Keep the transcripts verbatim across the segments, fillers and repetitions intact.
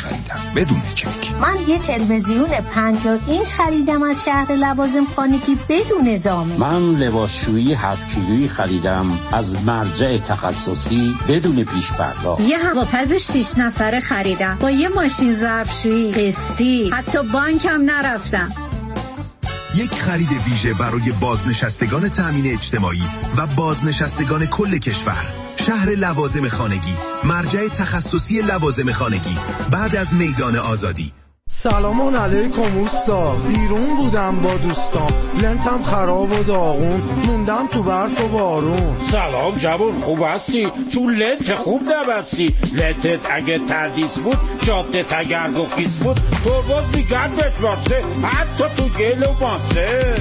خریدم بدون چک. من یه تلویزیون پنجاه اینچ خریدم از شهر لوازم خانگی بدون ضامن. من لباسشویی هفت کیلویی خریدم از مرجع تخصصی بدون پیش پرداخت. یه هواپز شش نفره خریدم با یه ماشین ظرفشویی قسطی، حتی بانکم نرفتم. یک خرید ویژه برای بازنشستگان تامین اجتماعی و بازنشستگان کل کشور. شهر لوازم خانگی، مرجع تخصصی لوازم خانگی، بعد از میدان آزادی. سلام علیکم اوستا، بیرون بودم با دوستان، لنتم خراب و داغون، موندم تو برف و بارون. سلام جوون، خوب هستی؟ تو لنت خوب نبستی. لنتت اگه تردیس بود، جادت اگر گفیس بود، تو باز میگردت واسه، حتی تو گل و باسه.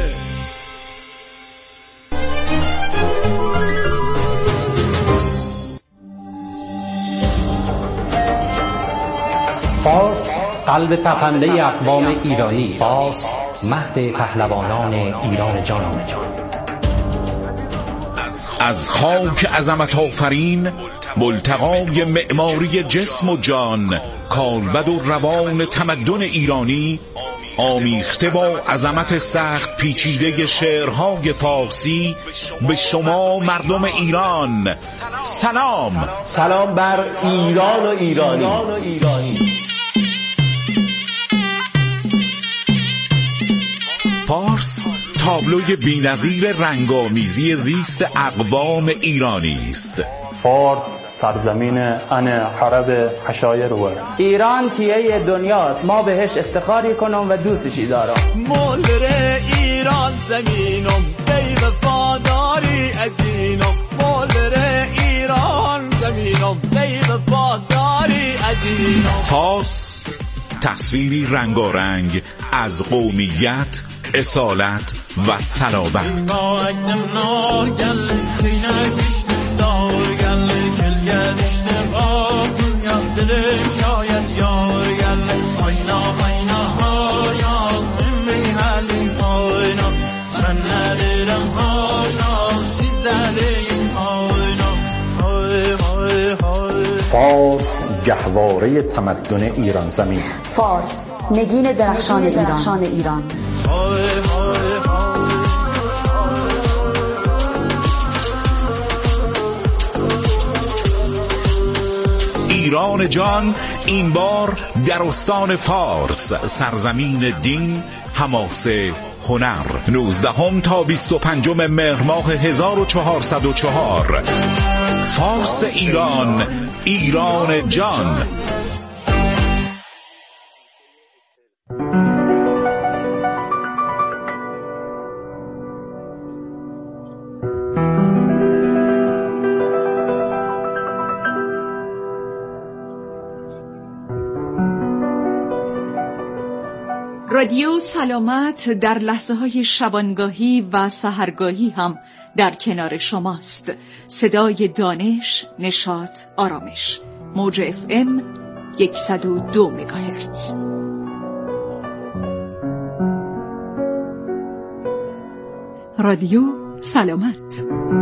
فارس قلب تپنده اقوام ایرانی، فارس مهد پهلوانان ایران جان. از خاک عظمت آفرین، ملتقای معماری جسم و جان، کالبد و روان تمدن ایرانی، آمیخته با عظمت سخت پیچیده شعرهای فارسی، به شما مردم ایران سلام. سلام بر ایران و ایرانی. فارس تابلوی بی‌نظیر رنگامیزی زیست اقوام ایرانی است. فارس سرزمین ان عرب حشایر و ایران تیه دنیاست، ما بهش افتخاری کنم و دوستشی دارم. مولر ایران زمینم بی وفاداری اجینم، مولر ایران زمینم بی وفاداری اجینم. فارس تصویری رنگارنگ از قومیت، اصالت و صلابت. فارس گهواره تمدن ایران زمین. فارس نگین درخشان ایران, ایران. ایران جان این بار در استان فارس، سرزمین دین، حماسه، هنر. نوزدهم تا بیست و پنجم مهر ماه هزار و چهارصد و چهار. فارس ایران، ایران جان. رادیو سلامت در لحظه های شبانگاهی و سحرگاهی هم در کنار شماست. صدای دانش، نشاط، آرامش. موج اف ام صد و دو مگاهرتز. رادیو سلامت.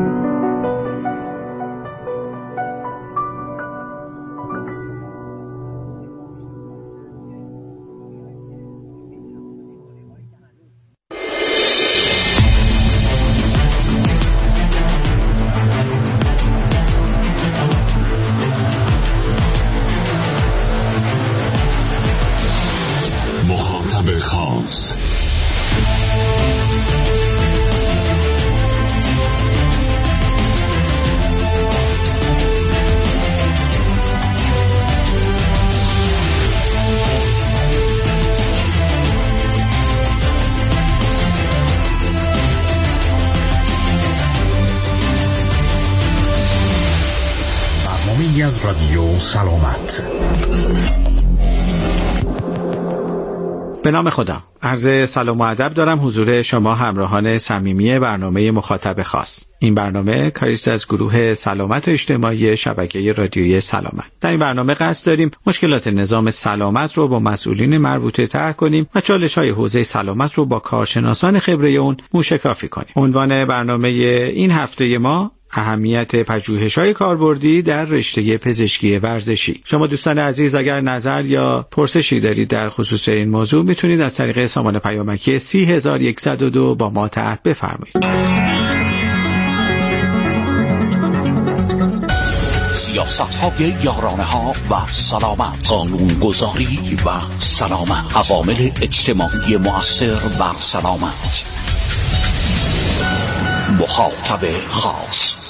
مخاطب خاص. برنامه‌ای از رادیو سلامت. به نام خدا، عرض سلام و ادب دارم حضور شما همراهان صمیمی برنامه مخاطب خاص. این برنامه کاریست از گروه سلامت اجتماعی شبکه رادیویی سلامت. در این برنامه قصد داریم مشکلات نظام سلامت رو با مسئولین مربوطه طرح کنیم و چالش‌های حوزه سلامت رو با کارشناسان خبره اون موشکافی کنیم. عنوان برنامه این هفته ما اهمیت پژوهش‌های کاربردی در رشته پزشکی ورزشی. شما دوستان عزیز اگر نظر یا پرسشی دارید در خصوص این موضوع میتونید از طریق سامان پیامکی سی هزار و صد و دو با ما طرح بفرمایید. سیاست‌های یارانه‌ها و سلامت، قانون‌گذاری و سلامت، عوامل اجتماعی مؤثر بر سلامت. مخاطب خاص.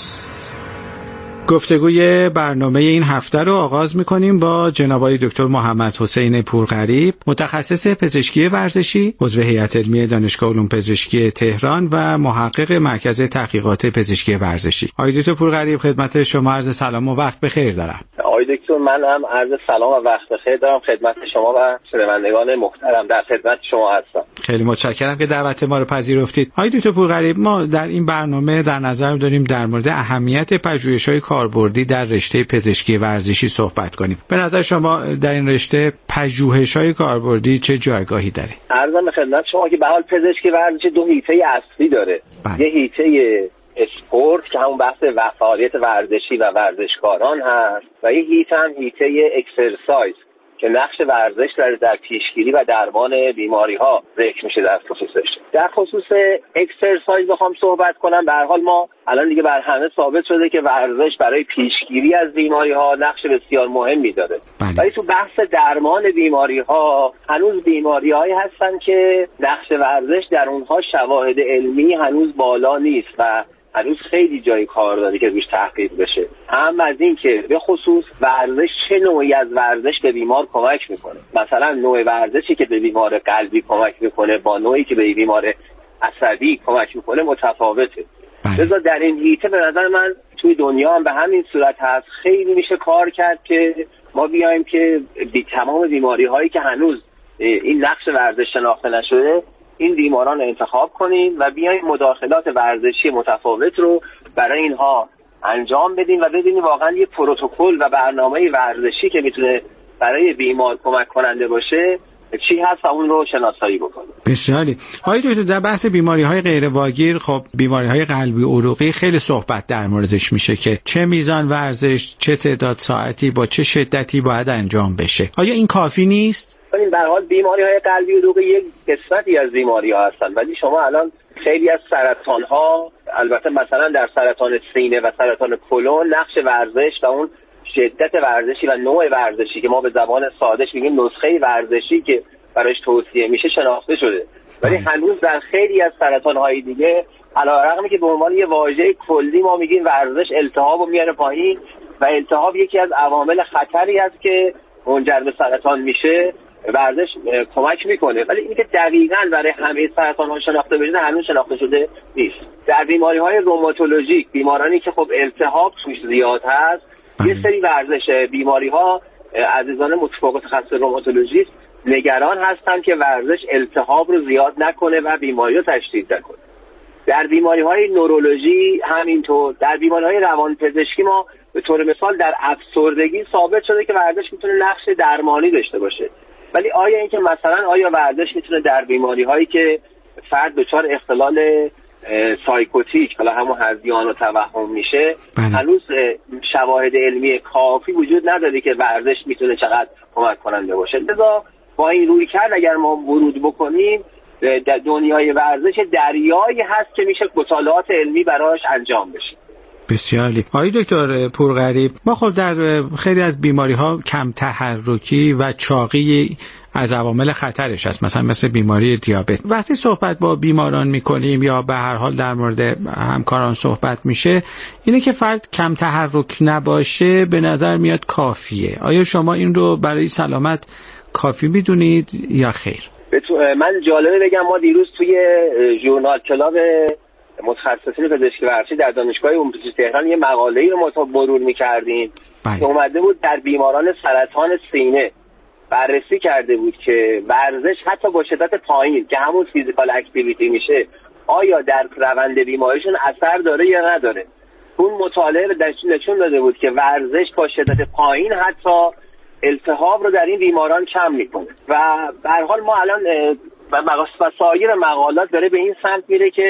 گفتگوی برنامه این هفته رو آغاز می‌کنیم با جناب آقای دکتر محمد حسین پورغریب، متخصص پزشکی ورزشی، عضو هیئت علمی دانشگاه علوم پزشکی تهران و محقق مرکز تحقیقات پزشکی ورزشی. آقای دکتر پورغریب خدمت شما عرض سلام و وقت بخیر دارم. آقای دکتر من هم عرض سلام و وقت بخیر دارم خدمت شما و شنوندگان محترم، در خدمت شما هستم. خیلی متشکرم که دعوت ما رو پذیرفتید. آقای دکتر پورغریب، ما در این برنامه در نظر داریم در مورد اهمیت پژوهش‌های کاربردی در رشته پزشکی ورزشی صحبت کنیم. به نظر شما در این رشته پژوهش‌های کاربردی چه جایگاهی داره؟ عرضم به خدمت شما که به حال پزشکی ورزشی دو حیطه اصلی داره. بله. یه حیطه اسپورت که همون بحث فعالیت ورزشی و ورزشکاران هست و یه حیطه هم حیطه اکسرسایز که نقش ورزش در در پیشگیری و درمان بیماری‌ها ذکر میشه در خصوصش. در خصوص اکسرسایز بخوام صحبت کنم، به هر حال ما الان دیگه بر همه ثابت شده که ورزش برای پیشگیری از بیماری‌ها نقش بسیار مهمی داره. ولی تو بحث درمان بیماری‌ها هنوز بیماری‌هایی هستن که نقش ورزش در اونها شواهد علمی هنوز بالا نیست و هنوز خیلی جای کار داره که روش تحقیق بشه. هم از این که به خصوص ورزش چه نوعی از ورزش به بیمار کمک میکنه. مثلا نوع ورزشی که به بیمار قلبی کمک میکنه با نوعی که به بیمار عصبی کمک میکنه متفاوته. لذا در این حیطه به نظر من توی دنیا هم به همین صورت هست. خیلی میشه کار کرد که ما بیایم که بی تمام بیماری هایی که هنوز این نقش ورزش شناخته نشده این بیماران انتخاب کنیم و بیایم مداخلات ورزشی متفاوت رو برای اینها انجام بدیم و ببینیم واقعا یه پروتکل و برنامه ورزشی که میتونه برای بیمار کمک کننده باشه چی هست و اون رو شناسایی بکنیم. بسیاری. آقای دکتر در بحث بیماری‌های غیر واگیر، خب بیماری‌های قلبی عروقی خیلی صحبت در موردش میشه که چه میزان ورزش، چه تعداد ساعتی، با چه شدتی باید انجام بشه. آیا این کافی نیست؟ این به هر حال بیماری‌های قلبی عروقی یک قسمتی از بیماری‌ها هستن، ولی شما الان خیلی از سرطان‌ها، البته مثلا در سرطان سینه و سرطان کلون، نقش ورزش و اون شدت ورزشی و نوع ورزشی که ما به زبان سادهش میگیم نسخه ورزشی که براش توصیه میشه شناخته شده. ولی هنوز در خیلی از سرطان‌های دیگه علی‌رغم که به عنوان یه واژه کلی ما میگیم ورزش التهاب رو میاره پایین و التهاب یکی از عوامل خطری است که منجر به سرطان میشه، ورزش کمک میکنه، ولی اینکه دقیقاً برای همه سرطان‌ها شناخته بشه هنوز شناخته شده نیست. در بیماری‌های روماتولوژیک، بیمارانی که خب التهاب توش زیاد هست، یه سری ورزش بیماری‌ها عزیزان متفوق تخصص روماتولوژیست نگران هستن که ورزش التهاب رو زیاد نکنه و بیماری رو تشدید نکنه. در بیماری‌های نورولوژی همینطور. در بیماری‌های روانپزشکی ما به طور مثال در افسردگی ثابت شده که ورزش میتونه نقش درمانی داشته باشه. ولی آیا اینکه مثلا آیا ورزش میتونه در بیماری‌هایی که فرد دچار اختلال سایکوتیک، حالا همون هذیان و توهم میشه، هنوز شواهد علمی کافی وجود نداره که ورزش میتونه چقدر کمک کننده باشه. لذا با این روی کرد اگر ما ورود بکنیم در دنیای ورزش دریایی هست که میشه مطالعات علمی براش انجام بشه. بسیار عالی. آقای دکتر پورغریب، ما خب در خیلی از بیماری‌ها کم تحرکی و چاقی از عوامل خطرش هست، مثلا مثل بیماری دیابت. وقتی صحبت با بیماران میکنیم یا به هر حال در مورد همکاران صحبت میشه، اینه که فرد کم تحرک نباشه به نظر میاد کافیه. آیا شما این رو برای سلامت کافی میدونید یا خیر؟ من جالبه بگم ما دیروز توی ژورنال کلاب متخصصین پزشکی ورزشی در دانشگاه علوم پزشکی تهران یه مقاله‌ای رو ما مرور می‌کردیم که اومده بود در بیماران سرطان سینه بررسی کرده بود که ورزش حتی با شدت پایین که همون فیزیکال اکتیویتی میشه آیا در روند بیماریشون اثر داره یا نداره. اون مطالعه نشون داده بود که ورزش با شدت پایین حتی التهاب رو در این بیماران کم میکنه و به هر حال ما الان و سایر مقالات داره به این سمت میره که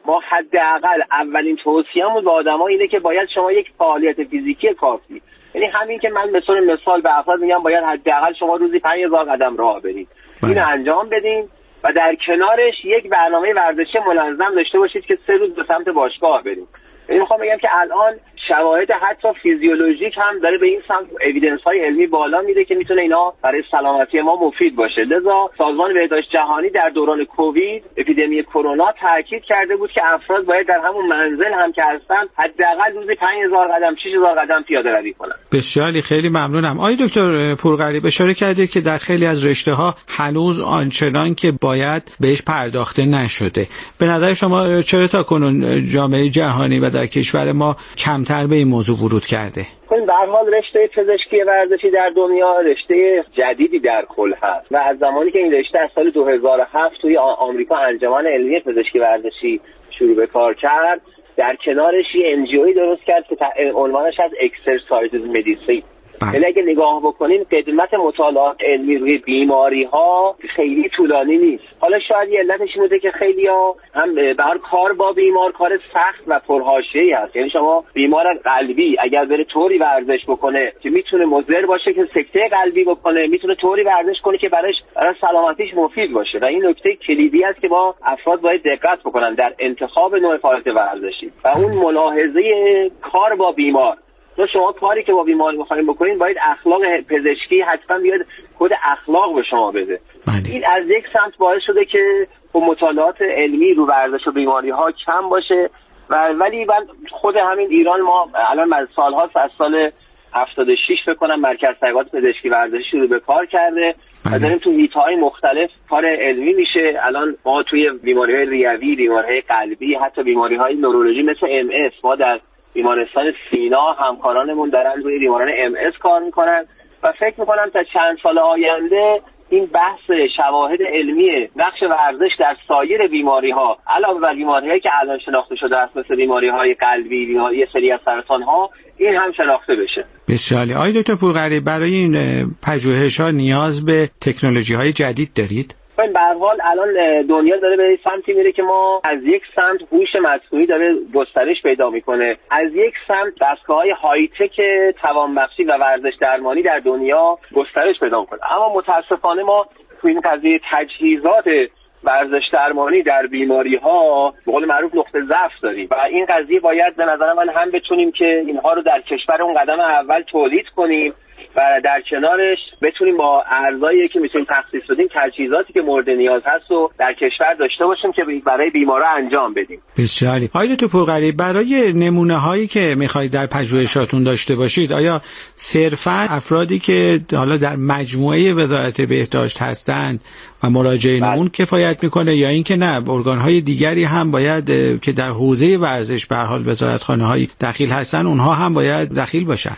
ما حداقل اولین توصیه‌مون به آدم‌ها اینه که باید شما یک فعالیت فیزیکی کافی، یعنی همین که من مثلا مثال به افراد میگم باید حداقل شما روزی پنج هزار قدم راه برید، اینو انجام بدین و در کنارش یک برنامه ورزشی منظم داشته باشید که سه روز به سمت باشگاه برید. یعنی میخوام بگم که الان شواهد حتی فیزیولوژیک هم داره به این سمت اوییدنس های علمی بالا میده که میتونه اینا برای سلامتی ما مفید باشه. لذا سازمان بهداشت جهانی در دوران کووید اپیدمی کرونا تاکید کرده بود که افراد باید در همون منزل هم که هستن حداقل روزی پنج هزار قدم شش هزار قدم پیاده روی کنن. بسیار خیلی ممنونم. آقای دکتر پورغریب اشاره کردید که در خیلی از رشته‌ها هنوز آنچنان که باید بهش پرداخته نشده. به نظر شما چرا تا کنون جامعه جهانی و در کشور ما کمتر به این موضوع ورود کرده؟ به هر حال رشته پزشکی ورزشی در دنیا رشته جدیدی در کل هست و از زمانی که این رشته از سال دو هزار و هفت توی آمریکا انجمن علمی پزشکی ورزشی شروع به کار کرد، در کنارش یه ان جی اوی درست کرد که عنوانش از اکسرسایز مدیسین. یعنی اگه نگاه بکنیم قدمت مطالعات علمی روی بیماری ها خیلی طولانی نیست. حالا شاید یه علتش این بوده که خیلی ها هم بر کار با بیمار کار سخت و پرحاشیه‌ای هست. یعنی شما بیمار قلبی اگر بره طوری ورزش بکنه که میتونه مضر باشه که سکته قلبی بکنه، میتونه طوری ورزش کنه که براش برای سلامتیش مفید باشه و این نکته کلیدی است که با افراد باید دقت بکنن در انتخاب نوع فعالیت ورزشی و اون ملاحظه کار با بیمار. تو شما کاری که با بیمار می‌خواید بکنین باید اخلاق پزشکی حتما بیاد کد اخلاق به شما بده. بله. این از یک سمت باعث شده که مطالعات علمی رو ورزش و بیماری‌ها کم باشه و ولی من خود همین ایران ما الان از سال‌هاست از سال هفتاد و شش فکر کنم مرکز تحقیقات پزشکی ورزشی شروع به کار کرده. بله. و داریم تو حیطه‌های مختلف کار علمی میشه. الان ما توی بیماری‌های ریوی، بیماری‌های قلبی، حتی بیماری‌های نورولوژی مثل ام اس ما در بیمارستان سینا همکارانمون دارن روی بیماران ام اس کار میکنن و فکر میکنم تا چند سال آینده این بحث شواهد علمی نقش ورزش در سایر بیماری ها علاوه بر بیماری هایی که الان شناخته شده است مثل بیماری های قلبی، بیماری یه سری از سرطان ها، این هم شناخته بشه. بسیار عالی. آقای دکتر پورغریب برای این پژوهش ها نیاز به تکنولوژی های جدید دارید؟ به هر حال الان دنیا داره به سمتی میره که ما از یک سمت هوش مصنوعی داره گسترش پیدا میکنه، از یک سمت دستگاه‌های های تک توانبخشی و ورزش درمانی در دنیا گسترش پیدا میکنه. اما متاسفانه ما تو این قضیه تجهیزات ورزش درمانی در بیماری ها به قول معروف نقطه ضعف داریم و این قضیه باید به نظر من هم بتونیم که اینها رو در کشور اون قدم اول تولید کنیم و در کنارش بتونیم با ارزایی که میتونیم تخصیص بدیم تجهیزاتی که مورد نیاز هست و در کشور داشته باشیم که برای بیمارا انجام بدیم. بسیار عالی. آقای دکتر پورغریب برای نمونه هایی که میخواید در پژوهشاتون داشته باشید آیا صرفا افرادی که حالا در مجموعه وزارت بهداشت هستند و مراجعین اون کفایت میکنه یا اینکه نه ارگان‌های دیگری هم باید که در حوزه ورزش به هر حال وزارتخانه‌های دخیل هستن اونها هم باید دخیل باشن؟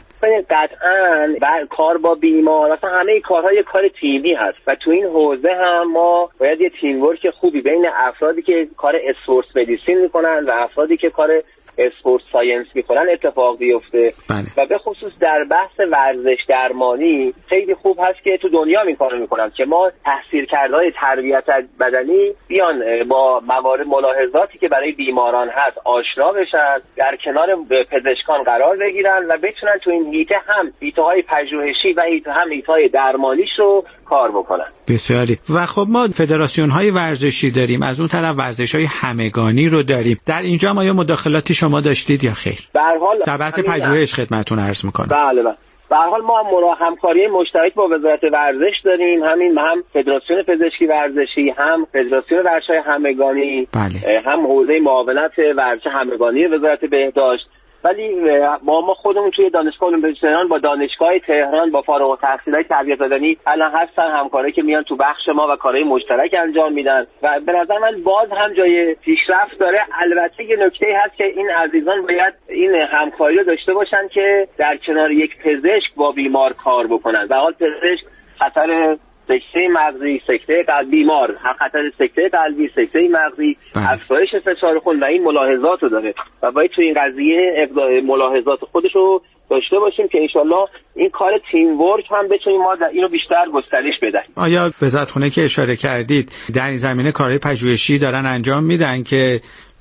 قطعاً بر کار با بیمار اصلا همه کارهای کار تیمی هست و تو این حوزه هم ما باید یه تیم ورک خوبی بین افرادی که کار اسپورت مدیسین میکنن و افرادی که کار اسپورت ساینس میکنن اتفاق بیفته. بله. و به خصوص در بحث ورزش درمانی خیلی خوب هست که تو دنیا این کارو میکنن که ما تحصیلکردهای تربیت بدنی بیان با موارد ملاحظاتی که برای بیماران هست آشنا بشن، در کنار پزشکان قرار بگیرن و بتونن تو این حیطه هم حیطه‌های پژوهشی و حیطه هم حیطه‌های درمانیش رو کار بکنن. بسیاری. و خب ما فدراسیون‌های ورزشی داریم، از اون طرف ورزش‌های همگانی رو داریم. در اینجا ما یا مداخلاتی شما داشتید یا خیر؟ به هر حال در بحث پژوهش خدمتتون عرض می‌کنم. بله بله. به هر حال ما هم همکاری مشترک با وزارت ورزش داریم، همین هم فدراسیون پزشکی ورزشی، هم فدراسیون ورزش‌های همگانی، بله. هم حوزه معاونت ورزش همگانی وزارت بهداشت. ولی ما ما خودمون توی دانشگاه علوم تهران با دانشگاه تهران با فارغ التحصیلای تربیت بدنی الان هستن همکاری که میان تو بخش ما و کارهای مشترک انجام میدن و به نظر من باز هم جای پیشرفت داره. البته یه نکته هست که این عزیزان باید این همکاری رو داشته باشن که در کنار یک پزشک با بیمار کار بکنن و حال پزشک خطر سکته مغزی، سکته قلبی، بیمار خطر سکته قلبی، سکته مغزی، افزایش فشار خون و این ملاحظات رو داره و باید تو این قضیه ملاحظات خودش رو داشته باشیم که انشالله این کار تیم ورک هم بتونیم ما در اینو بیشتر گسترش بدیم. آیا وزارتخونه که اشاره کردید در این زمینه کارهای پژوهشی دارن انجام میدن که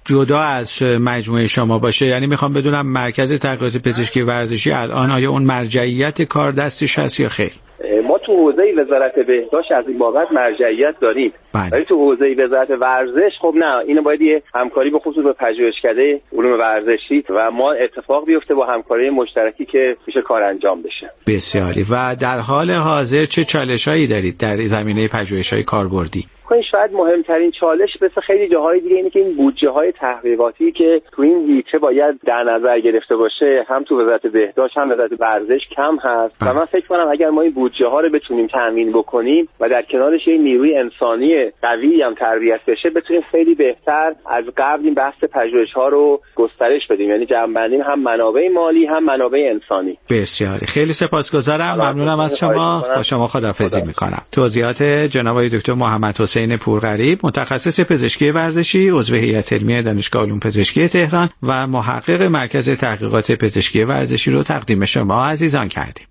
جدا از مجموعه شما باشه؟ یعنی میخوام بدونم مرکز تحقیقات پزشکی ورزشی الان آیا اون مرجعیت کار دستش هست یا خیر؟ ما تو حوزه وزارت بهداشت از این بابت مرجعیت داریم، ولی تو حوزه وزارت ورزش خب نه، اینو باید یه همکاری به خصوص با پژوهشکده علوم ورزشی و ما اتفاق بیفته با همکاری مشترکی که میشه کار انجام بشه. بسیاری. و در حال حاضر چه چالشایی دارید در زمینه پژوهش‌های کاربردی؟ این شاید مهمترین چالش مثل خیلی جاهای دیگه اینه که این بودجه های تحقیقاتی که تو این هیته باید در نظر گرفته باشه هم تو وزارت بهداشت هم وزارت ورزش کم هست و من فکر کنم اگر ما این بودجه ها رو بتونیم تامین بکنیم و در کنارش این نیروی انسانی قوی هم تربیت بشه، بتونیم خیلی بهتر از قبل این بحث پژوهش ها رو گسترش بدیم، یعنی جمع‌بندی هم منابع مالی هم منابع انسانی. بسیاری. خیلی سپاسگزارم، ممنونم از شما. با شما خداحافظی میکنم. توضیحات جناب دکتر محمد حسین پورغریب، متخصص پزشکی ورزشی، عضو هیئت علمی دانشگاه علوم پزشکی تهران و محقق مرکز تحقیقات پزشکی ورزشی رو تقدیم شما عزیزان کردیم.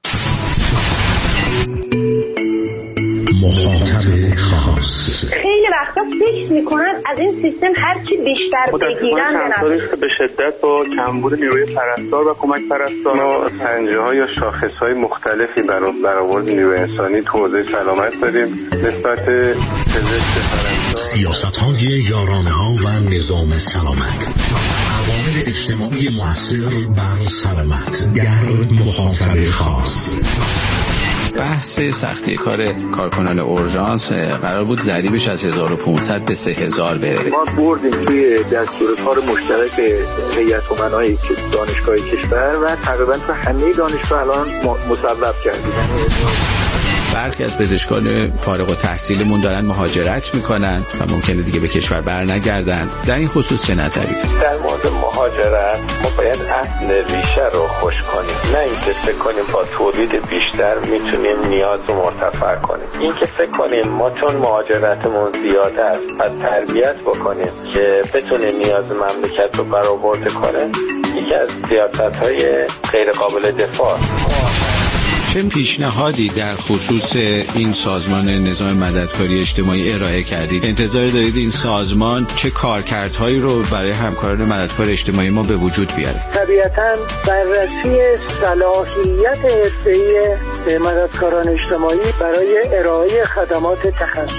مخاطب خاص. خیلی وقتا فکر میکنن از این سیستم هر چی بیشتر بگیرن به به شدت با کمبود نیروی پرستار و کمک پرستار ما پنجه‌ها یا شاخص‌های مختلفی برای برآورد نیروی انسانی تو حوزه سلامت داریم نسبت پزشک پرستار، سیاست‌های یارانه‌ها و نظام سلامت، عوامل اجتماعی مؤثر بر سلامت در مخاطب خاص. بحث سختی کار کارکنان اورژانس قرار بود ضریبش از هزار و پانصد به سه هزار بره. ما بردیم توی دستور کار مشترک هیئت امنای دانشگاه کشور و تقریبا تو همه دانشگاه الان مصوب کردیم. برخی از پزشکان فارغ التحصیلمون دارن مهاجرت میکنن و ممکنه دیگه به کشور برنگردن. در این خصوص چه نظری دارید؟ در مورد مهاجرت ما باید اصل ریشه رو خوش کنیم، نه اینکه فکر کنیم با تولید بیشتر میتونیم نیاز رو مرتفع کنیم. اینکه فکر کنیم ما چون مهاجرتمون زیاده است پس تربیت بکنیم که بتونه نیاز مملکت رو برآورده کنه، یکی از سیاست‌های غیر قابل دفاع. چه پیشنهادی در خصوص این سازمان نظام مددکاری اجتماعی ارائه کردید؟ انتظار دارید این سازمان چه کارکردهایی رو برای همکاران مددکار اجتماعی ما به وجود بیاره؟ طبیعتاً بررسی صلاحیت حرفه‌ای مددکاران اجتماعی برای ارائه خدمات تخصصی.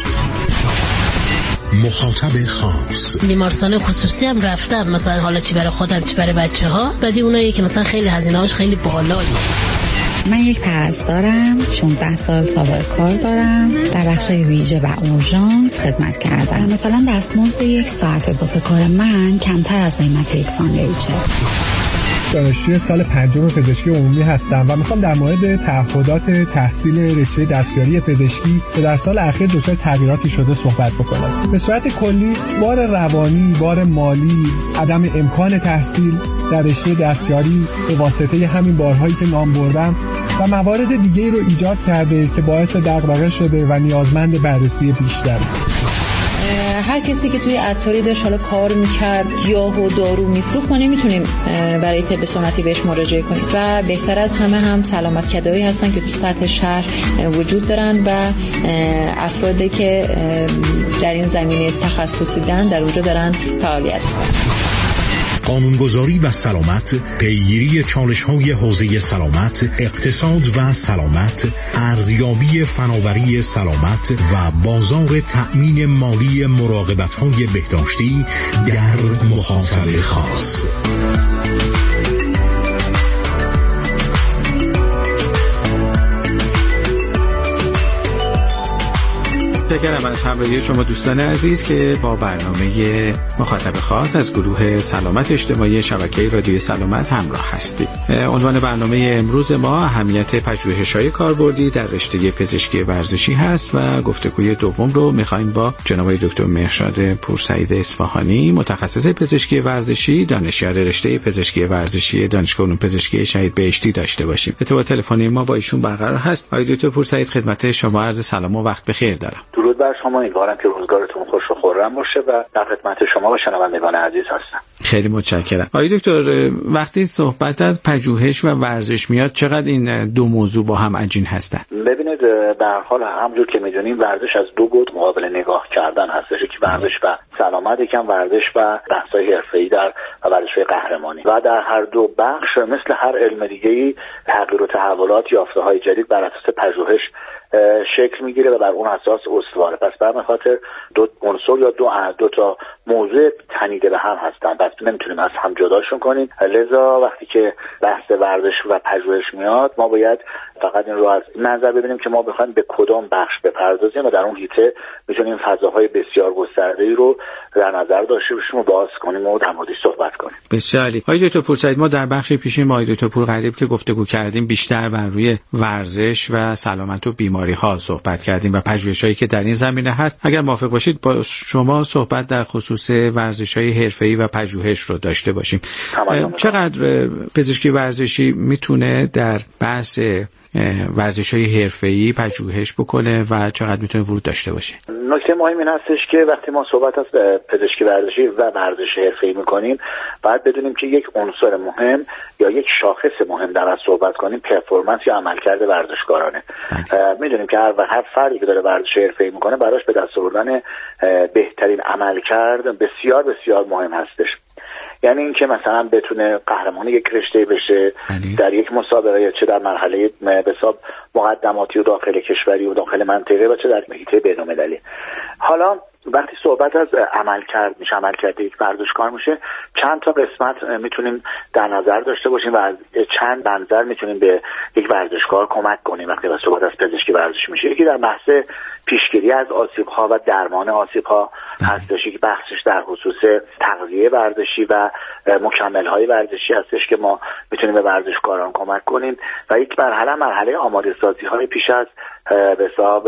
مخاطب خاص. بیمارستان خصوصی هم رفتم، مثلا حالا چی برای خودم چی برای بچه‌ها، بعدی اونایی که مثلا خیلی هزینه‌هاش خیلی بالاییه. من یک پرستارم، شانزده سال سابقه کار دارم، در بخش ویژه و اورژانس خدمت کردم. مثلا دستمزد یک ساعت اضافه کار من کمتر از قیمت یک ساندویچه. دانشجوی سال پنجم پزشکی عمومی هستم و میخوام در مورد تعهدات تحصیل رشته دستیاری پزشکی که در سال اخیر دچار تغییراتی شده صحبت بکنم. به صورت کلی بار روانی، بار مالی، عدم امکان تحصیل در رشته دستیاری به واسطه همین بارهایی که نام بردم و موارد دیگه‌ای رو ایجاد کرده که باعث دغدغه شده و نیازمند بررسی بیشتر. هر کسی که توی عطاری داشت حالا کار میکرد گیاه و دارو میفروخت ما نمیتونیم برای طب سنتی بهش مراجعه کنیم و بهتر از همه هم سلامت کده‌ای هستن که تو سطح شهر وجود دارن و افرادی که در این زمینه تخصصی دارن در اونجا دارن فعالیت میکنن. قانونگذاری و سلامت، پیگیری چالش‌های حوزه سلامت، اقتصاد و سلامت، ارزیابی فناوری سلامت و بازار تأمین مالی مراقبت‌های بهداشتی در مخاطب خاص. متشکرم از همراهی شما دوستان عزیز که با برنامه مخاطب خاص از گروه سلامت اجتماعی شبکه رادیو سلامت همراه هستید. عنوان برنامه امروز ما اهمیت پژوهش‌های کاربردی در رشته پزشکی ورزشی هست و گفتگوی دوم رو می‌خوایم با جناب دکتر مهرشاد پورسعید اصفهانی، متخصص پزشکی ورزشی، دانشیار رشته پزشکی ورزشی دانشگاه علوم پزشکی شهید بهشتی داشته باشیم. ارتباط تلفنی ما با ایشون برقرار هست. آقای دکتر پورسعید، خدمت شما عرض سلام و وقت بخیر دارم. درود بر شما، امیدوارم که روزگارتون خوش و خرم باشه و در خدمت شما و شنوندگان عزیز هستم. خیلی متشکرم. آقای دکتر، وقتی صحبت از پژوهش و ورزش میاد چقدر این دو موضوع با هم عجین هستن؟ ببینید به هر حال همونجور که میدونیم ورزش از دو بود مقابل نگاه کردن هستش، یکی ورزش و سلامت، یکم ورزش و بحث‌های حرفه‌ای در ورزش‌های قهرمانی و در هر دو بخش مثل هر علم دیگه‌ای تغییر و تحولات، یافته‌های جدید بر اساس پژوهش شکل میگیره و بر اون اساس استواره. پس به خاطر دو عنصر یا دو دو تا موضوع تنیده به هم هستن، پس نمیتونیم از هم جداشون کنیم. لذا وقتی که بحث ورزش و پژوهش میاد ما باید فقط این رو از نظر ببینیم که ما بخوایم به کدام بخش بپردازیم و در اون حیطه میتونیم فضاهای بسیار گسترده‌ای رو در نظر داشته باشیم و باز کنیم و در موردش صحبت کنیم. بسیار عالی. آقای دکتر پورسعید، ما در بخش پیشین ما آقای دکتر پورغریب که گفتگو کردیم بیشتر بر روی ورزش و سلامت و بیماری ها صحبت کردیم و پژوهش‌هایی که در این زمینه هست. اگر موافق باشید با شما صحبت در خصوص ورزش‌های حرفه‌ای و پژوهش رو داشته باشیم. چقدر پزشکی ورزشی میتونه در بحث ورزش‌های حرفه‌ای پژوهش بکنه و چقدر میتونه ورود داشته باشه؟ نکته مهم این هستش که وقتی ما صحبت از پزشکی ورزشی و ورزش حرفه‌ای می‌کنیم باید بدونیم که یک عنصر مهم یا یک شاخص مهم در از صحبت کنیم پرفورمنس یا عملکرد ورزشکارانه. میدونیم که هر هر فردی که داره ورزش حرفه‌ای می‌کنه براش به دست آوردن بهترین عملکرد بسیار بسیار مهم هستش. یعنی اینکه مثلا بتونه قهرمان یک رشته بشه در یک مسابقه، چه در مرحله به حساب مقدماتی و داخل کشوری و داخل منطقه و چه در محیط بین‌المللی. حالا وقتی صحبت از عملکرد میشه، عملکرد یک ورزشکار میشه، چند تا قسمت میتونیم در نظر داشته باشیم و از چند منظر میتونیم به یک ورزشکار کمک کنیم وقتی صحبت از پزشکی ورزش میشه. یکی در بحث پیشگیری از آسیب‌ها و درمان آسیب‌ها هستش، یک بحثش در خصوص تغذیه ورزشی و مکمل‌های ورزشی هستش که ما میتونیم به ورزشکاران کمک کنیم و یک مرحله مرحله آماده سازی‌های پیش از به حساب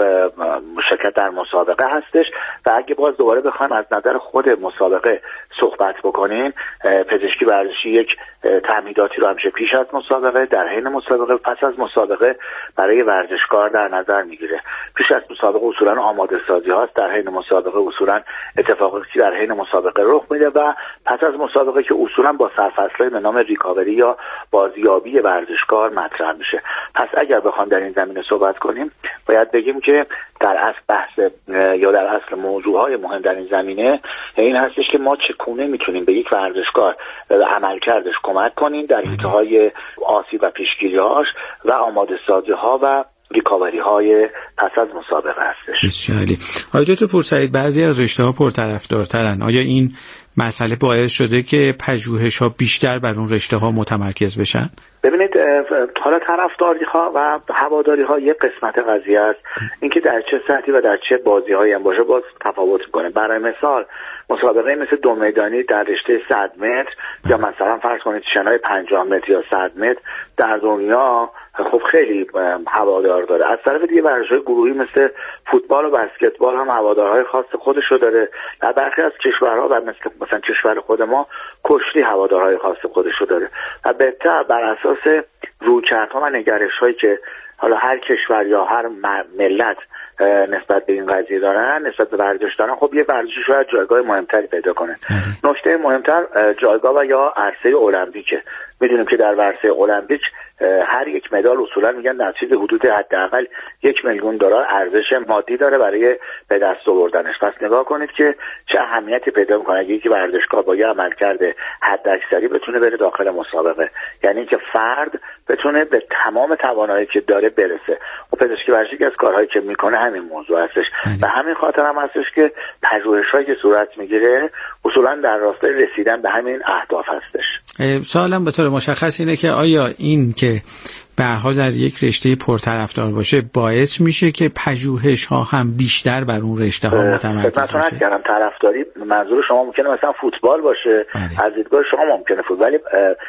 شرکت در مسابقه هستش. و اگه باز دوباره بخوایم از نظر خود مسابقه صحبت بکنیم، پزشکی ورزشی یک تمهیداتی رو همیشه پیش از مسابقه، در حین مسابقه، پس از مسابقه برای ورزشکار در نظر میگیره. پیش از مسابقه اصولا آماده سازی هاست، در حین مسابقه اصولا اتفاقاتی در حین مسابقه رخ میده و پس از مسابقه که اصولا با سرفصل‌های به نام ریکاوری یا بازیابی ورزشکار مطرح میشه. پس اگر بخوام در این زمینه صحبت کنیم باید بگیم که در اصل بحث یا در اصل موضوعهای مهم در این زمینه این هستش که ما چگونه میتونیم به یک ورزشکار عملکردش کمک کنیم در انتهای آسیب و پیشگیری‌هاش و آماده سازی‌ها و ریکاوری های پس از مسابقه هستش. بسیار عالی. آقای دکتر پورسعید، بعضی از رشته‌ها پرطرفدارترن. آیا این مسئله باعث شده که پژوهش‌ها بیشتر بر اون رشته‌ها متمرکز بشن؟ ببینید حالا طرفداری ها و هواداری ها یک قسمت قضیه است، اینکه در چه سطحی و در چه بازی هایی هم باشه باز تفاوت میکنه. برای مثال مسابقه مثل دو میدانی در رشته صد متر یا مثلا فرض کنید شنای پنجاه متر یا صد متر در دنیا خب خیلی هوادار داره. از طرف دیگه ورزش‌های گروهی مثل فوتبال و بسکتبال هم هوادارهای خاص خودش رو داره. در برخی از کشورها و مثل مثلا کشور خود ما کشتی هوادارهای خاص خودش رو داره. و بهتر بر اساس رویکردها و نگرش‌هایی که حالا هر کشور یا هر ملت نسبت به این قضیه دارن، نسبت به ورزش دارن، خب یه ورزشی شاید جایگاه مهمتری پیدا کنه. نکته مهمتر جایگاه و یا عرصه المپیکه. میدونیم که در عرصه المپیک هر یک مدال اصولا میگن در چیز حدود حداقل یک میلیون دلار ارزش مادی داره برای به دست آوردنش. پس نگاه کنید که چه اهمیتی پیدا میکنه اگه یک ورزشکار با یه عملکرد حداکثری بتونه بره داخل مسابقه، یعنی اینکه فرد بتونه به تمام توانایی که داره برسه. و پزشکی ورزشی که از کارهایی که میکنه همین موضوع هستش. و همین خاطر هم هستش که پژوهش‌هایی که صورت میگیره اصولا در راستای رسیدن به همین اهداف هستش. سوالم به طور مشخص اینه که آیا این که به هر حال در یک رشته پرطرفدار باشه باعث میشه که پژوهش‌ها هم بیشتر بر اون رشته‌ها متمرکز بشه؟ مثلا طرفداری منظور شما ممکنه مثلا فوتبال باشه، از دیدگاه شما ممکنه فوتبال، ولی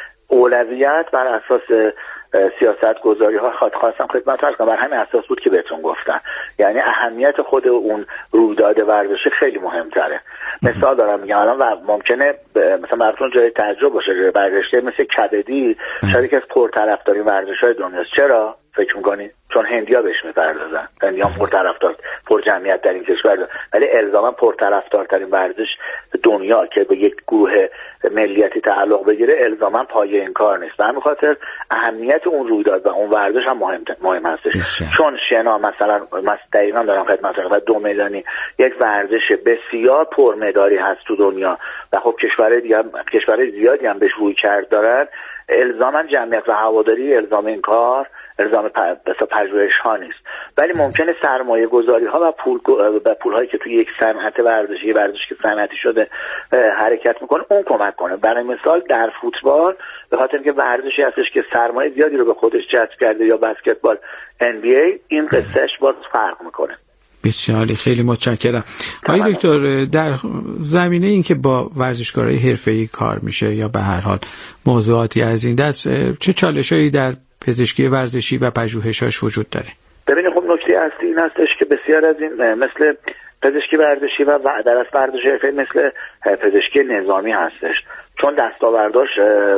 اولویت بر اساس سیاست گذاری ها خاطر خواستم خدمت عرض کنم بر همین اساس بود که بهتون گفتم. یعنی اهمیت خود اون رویداد ورزشی خیلی مهمتره. مثال دارم میگم الان و ممکنه مثلا براتون جای تعجب باشه بر رشته مثل کبدی شاید یکی از پرطرفدارین ورزش‌های دنیاست. چرا فکر می‌کنید؟ چون هندی‌ها بهش می‌پردازن. هندی‌ها پرطرفدار، پر جمعیت در این کشور، ولی الزاما پرطرفدارترین ورزش دنیا که به یک گروه ملیتی تعلق بگیره الزاما پایه این کار نیست. به همین خاطر اهمیت اون رویداد و اون ورزش هم مهم مهم هستش. بشه. چون شنا مثلا مثلا دقیقاً دارم خدمتتون و دو میدانی یک ورزش بسیار پرمداری هست تو دنیا و خب کشورهای دیگه کشورهای زیادی هم بهش روی کرد دارن، الزاما جمعیت و هواداری الزام این کار الزام بسا پژوهش ها نیست، ولی ممکنه سرمایه گذاری ها و پول و پول هایی که توی یک صنعت ورزشی ورزش که صنعتی شده حرکت میکنه اون کمک کنه. برای مثال در فوتبال به خاطر اینکه ورزشی هستش که سرمایه زیادی رو به خودش جذب کرده یا بسکتبال ان بی ای این قصهش باز فرق میکنه. بسیار خیلی متشکرم. آقای دکتر، در زمینه این که با ورزشکارای حرفه‌ای کار میشه یا به هر حال موضوعاتی از این دست، چه چالشایی در پزشکی ورزشی و پژوهشاش وجود داره؟ ببینید خب نکته اصلی این هستش که بسیار از این مثل پزشکی ورزشی و در اصل ورزش حرفه‌ای مثل پزشکی نظامی هستش، چون دستاورداش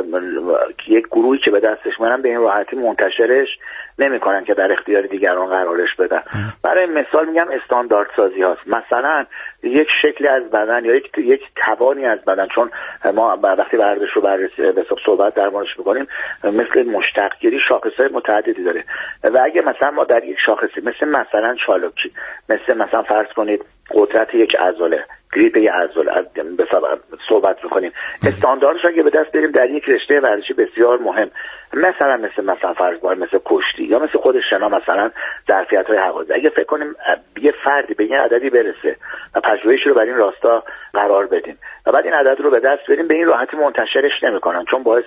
یک گروهی که به دستش میارن به این راحتی منتشرش نمیکنن که در اختیار دیگران قرارش بدن. برای مثال میگم استاندارد سازی هاست، مثلا یک شکلی از بدن یا یک یک توانی از بدن، چون ما وقتی ورزش رو بررسی به صحبت در موردش میکنیم مثل مشتق گیری شاخصهای متعددی داره و اگه مثلا ما در یک شاخصی مثل مثلا چالاکی، مثل مثلا فرض کنید قدرت یک عضله، گریپ یک عضله از صحبت میکنیم، استانداردش اگه به دست بریم در یک رشته ورزشی بسیار مهم مثلا مثل مثلا فرض کنیم مثل کشتی یا مثل خود شنا مثلا ظرفیت‌های حوازی، اگه فکر کنیم یه فردی به یه عددی برسه و پژوهش رو بر این راستا قرار بدیم و بعد این عدد رو به دست بریم، به این راحتی منتشرش نمی‌کنن چون باعث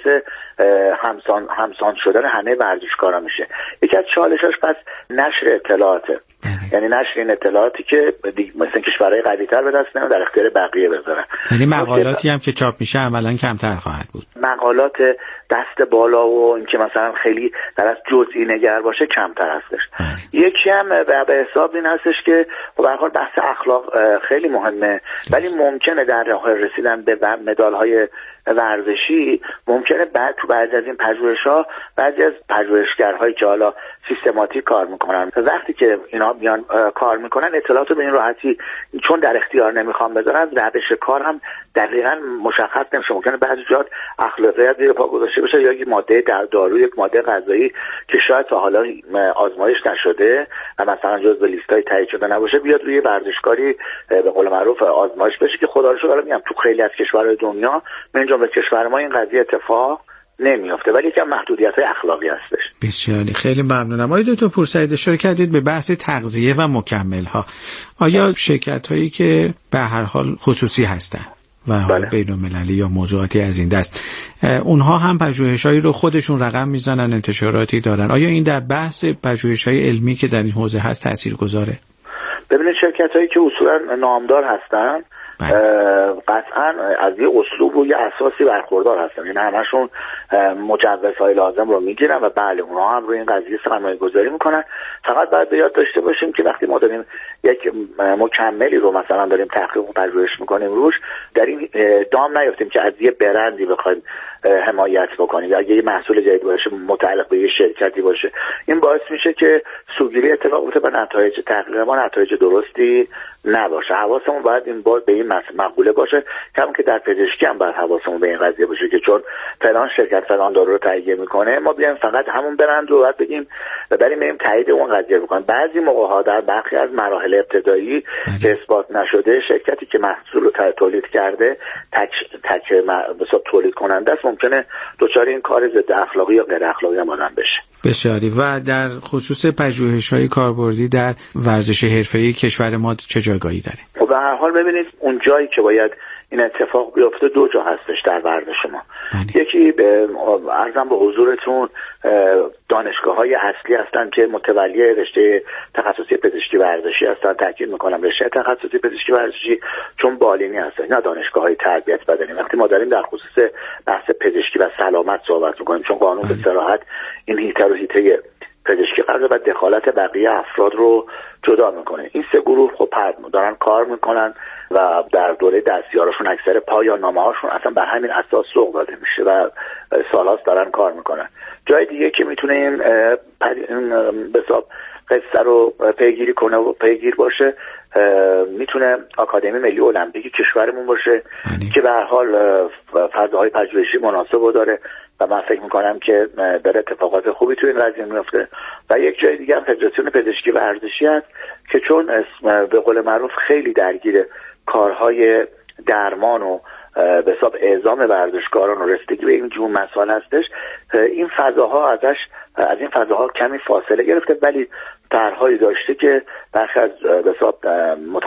همسان همسان شدن همه ورزشکارا میشه. یکی از چالشاش پس نشر اطلاعاته، یعنی نشر این اطلاعاتی که مثلا کشورهای قوی‌تر به دست نمیاد در اختیار بقیه بذارن. یعنی مقالاتی هم که چاپ میشه عملاً کمتر خواهد بود. مقالات دست بالا و اینکه مثلا خیلی در از جزئی نگر باشه کمتر هستش. یکی هم به حساب این هستش که به هر حال بحث اخلاق خیلی مهمه، ولی ممکنه در راه رسیدن به مدال‌های ورزشی ممکنه بعد تو بعضی از این پژوهش‌ها بعضی از پژوهشگرهایی که حالا سیستماتیک کار میکنن وقتی که اینا میان کار میکنن اطلاعات رو به این راحتی چون در اختیار نمیخوام بذارن، روش کار هم دقیقاً مشخص نمیشه. ممکنه بعضی جات اخلاقیات زیر پا گذاشته بشه یا یک ماده در دارو، یک ماده غذایی که شاید تا حالا آزمایش نشده و مثلا جزو لیستای تایید شده نباشه بیاد روی ورزشکاری به قول معروف آزمایش بشه که خدا رو شکر میگم تو خیلی از کشورهای دنیا من جمله کشور ما این قضیه اتفاق نمیافته، ولی یکم محدودیت‌های اخلاقی هستش. بسیاری خیلی ممنونم. آقای دکتر پورسعید اشاره کردید به بحث تغذیه و مکمل‌ها. آیا شرکت‌هایی که به هر حال خصوصی هستند و حالا بین‌المللی یا موضوعاتی از این دست، اونها هم پژوهش‌هایی رو خودشون رقم میزنن، انتشاراتی دارن، آیا این در بحث پژوهش‌های علمی که در این حوزه هست تاثیرگذاره؟ ببینید شرکت‌هایی که اصولاً نامدار هستن قطعا از یه اسلوب و یه اساسی برخوردار هستن، این همشون مجوزهای لازم رو میگیرن و بله اونها هم روی این قضیه سرمایه گذاری میکنن. فقط باید به یاد داشته باشیم که وقتی ما داریم یک مکملی رو مثلا داریم تحقیق و پژوهش میکنیم روش، در این دام نیفتیم که از یه برندی بخوایم حمایت بکنیم یا یه محصول جدید باشه متعلق به یه شرکتی باشه. این باعث میشه که سوگیری اتفاق بیفته و نتایج تحقیق ما نتایج درستی نباشه. حواسمون باید این بار به این مقوله باشه، کما که در پزشکی هم باید حواسمون به این قضیه باشه که چون فلان شرکت فلان دارو رو تهیه میکنه ما بیایم فقط همون برند رو بعد بگیم و بریم بریم تایید اون قضیه بکنیم. بعضی موقع ها در برخی از مراحل ابتدایی که اثبات نشده شرکتی که محصول رو تولید کرده تک تک مثلا تولید کننده است، ممکنه دچار این کار ضد اخلاقی یا غیر اخلاقی هم آدم بشه. بسیاری. و در خصوص پژوهش‌های کاربردی در ورزش حرفه‌ای کشور ما چه جایگاهی داره؟ خب به هر حال ببینید اون جایی که باید این اتفاق بیفته دو جا هستش در ورزش ما. یکی به عرضم به حضورتون دانشگاه‌های اصلی هستن که متولی رشته تخصصی پزشکی ورزشی هستن. تاکید می‌کنم رشته تخصصی پزشکی ورزشی چون بالینی هستن، نه دانشگاه‌های تربیت بدنی. وقتی ما داریم در خصوص بحث پزشکی و سلامت صحبت می‌کنیم، چون قانون به صراحت این هیته رو هیته پزشکی قرار و دخالت بقیه افراد رو جدا میکنه. این سه گروه خب دارن کار میکنن و در دوره دستیارشون اکثر پایان نامه هاشون اصلا بر همین اساس سوق داده میشه و سالهاست دارن کار میکنن. جای دیگه که میتونه این به حساب قصه رو پیگیری کنه و پیگیر باشه میتونه آکادمی ملی المپیک کشورمون باشه که به هر حال فضاهای پژوهشی مناسب داره و من فکر میکنم که داره اتفاقات خوبی توی این قضیه میفته. و یک جای دیگه هم فدراسیون پزشکی ورزشی هست که چون به قول معروف خیلی درگیر کارهای درمان و به حساب اعزام ورزشکاران و رسیدگی به این جور مسائل هستش، این فضاها ازش از این فضاها کمی فاصله گرفته، ولی طرحهایی داشته که برخی از به حساب